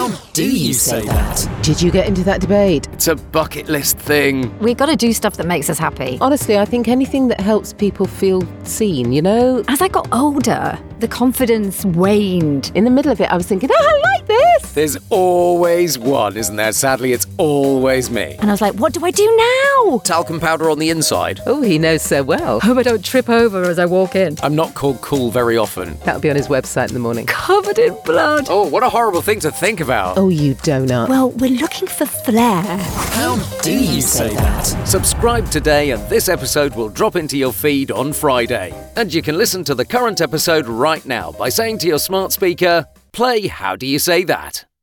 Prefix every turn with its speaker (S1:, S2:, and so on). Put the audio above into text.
S1: How do you say that?
S2: Did you get into that debate?
S1: It's a bucket list thing.
S3: We've got to do stuff that makes us happy.
S2: Honestly, I think anything that helps people feel seen, you know?
S3: As I got older, the confidence waned.
S2: In the middle of it, I was thinking, I like this!
S1: There's always one, isn't there? Sadly, it's always me.
S3: And I was like, what do I do now?
S1: Talcum powder on the inside.
S2: Oh, he knows so well.
S3: Hope I don't trip over as I walk in.
S1: I'm not called cool very often.
S2: That'll be on his website in the morning.
S3: Covered in blood.
S1: Oh, what a horrible thing to think about.
S2: Oh, you donut.
S3: Well, we're looking for flair.
S1: How do you say that? Subscribe today and this episode will drop into your feed on Friday. And you can listen to the current episode right now by saying to your smart speaker, play How Do You Say That?